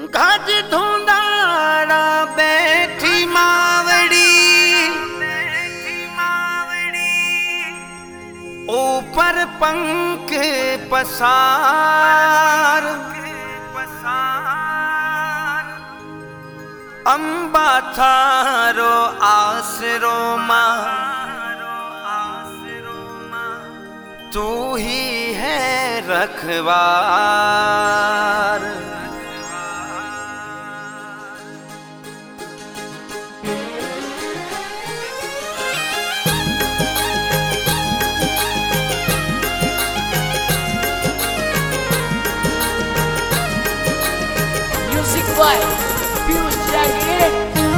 गज धुंधाड़ा बैठी मावड़ी, ऊपर पंख पसार, अम्बा थारो आसरो माँ, तू ही है रखवार। Music by Piyush Jain।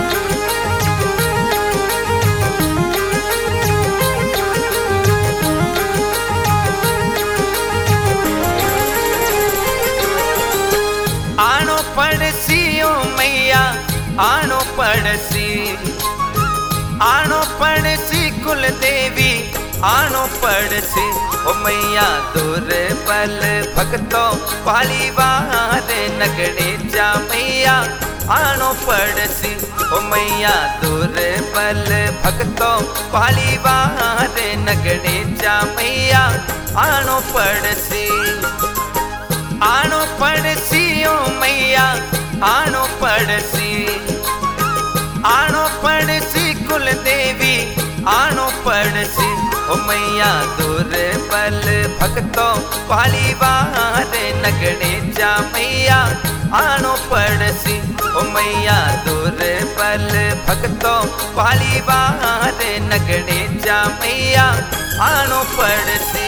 आनो पड़सी ओ मैया आनो पड़सी, आनो पड़सी कुल देवी आनो पड़सी ओ मैया दूर पल भक्तों पाली वार नगड़े जा मैया आनो पड़सी ओ मैया दूर पल भक्तों पाली वार नगड़े जा मैया आनो पड़सी। आनो पड़सी ओ मैया आनो पड़सी, आनो पड़सी कुल देवी आनो पड़सी ओ मैया दूर पल भक्तों पाली वार नगड़े जा मैया आनो पड़सी ओ मैया दूर पल भक्तों पाली वार नगड़े जा मैया आनो पड़सी।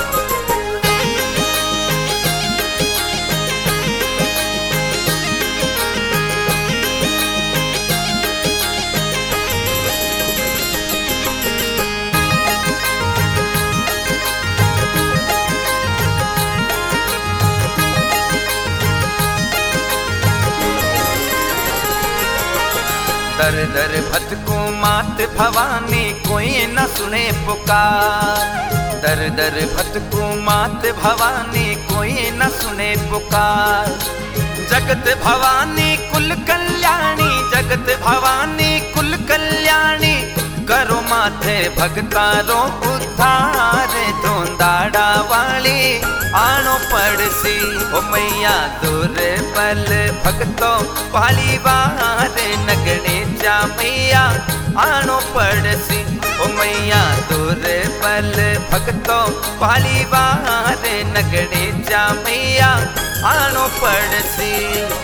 दर दर भटको मात भवानी कोई न सुने पुकार, दर दर भटको मात भवानी कोई न सुने पुकार। जगत भवानी कुल कल्याणी, जगत भवानी कुल कल्याणी करो माथे भगतारो उद्धार। धुंधाड़ा वाली आनो पड़सी ओ मैया दूर पल भक्तों पाली वार नगड़े जा मैया आनो पड़सी ओ मैया दूर पल भक्तों पाली वार नगड़े जा मैया आनो पड़सी।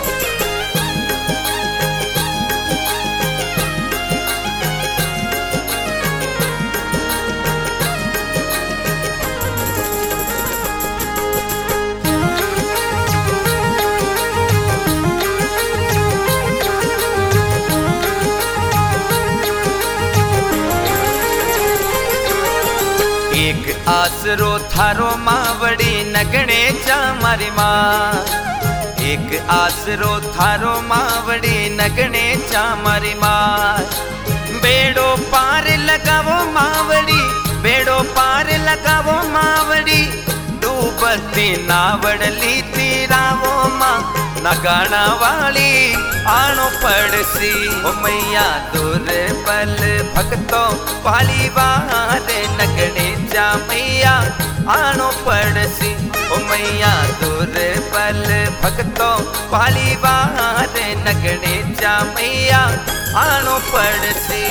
एक आसरो थारो मावड़ी नगड़े जा मारी माँ, एक आसरो थारो मावड़ी नगड़े जा मारी माँ। बेड़ो पार लगावो मावड़ी, बेड़ो पार लगावो मावड़ी, डूबती नावड़ ली तीरावो माँ। नगाना वाली आनो पड़सी ओ मैया दूर पल भक्तों पाली वार नगड़े जा मैया आनो पड़सी ओ मैया दूर पल भक्तों पाली वार नगड़े जा मैया आनो पड़सी।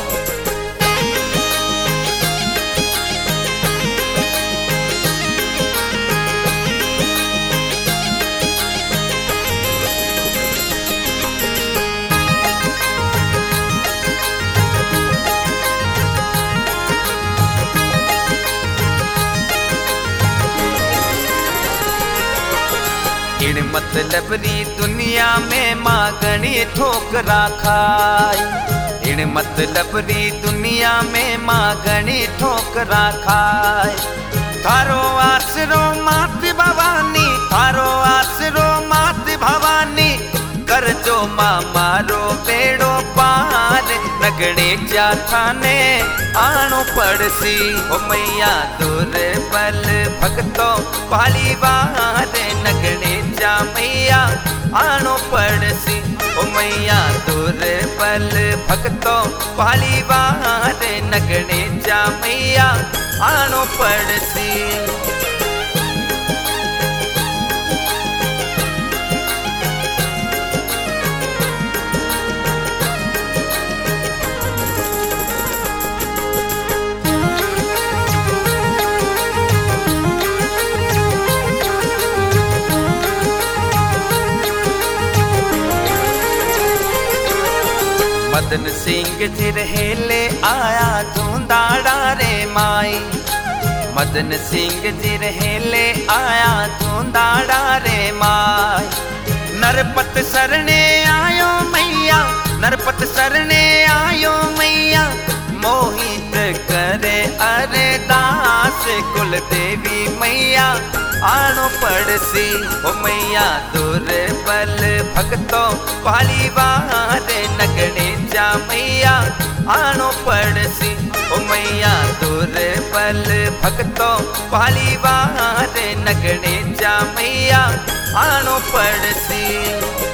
इन मतलब री दुनिया में माँ घणी ठोकरा खाई, इन मतलब री दुनिया में माँ घणी ठोकरा खाई। थारो आसरो मात भवानी, थारो आसरो मात भवानी कर जो माँ मारो बेड़ो पार। नगड़े जा थाने आनो पड़सी ओ मैया दूर पल भक्तों पाली वार नगणे जा मैया आणो पड़सी। ओ मैया दुर्बल भक्तों पाली वार नगणे जा मैया आणो पड़सी। मदन सिंह जी रहेले आया धुंदाड़ा रे माई। मदन सिंह जी रहेले आया धुंदाड़ा रे माई। नरपत सरने आयो मैया, नरपत सरने आयो मैया, मोहित करे अरदास कुल देवी मैया आणो पड़सी। ओ मैया दुर्बल भक्तों पाली वार नगणे जा मैया आणो पड़सी। ओ मैया दुर्बल भक्तों पाली वार नगणे जा मैया आणो पड़सी।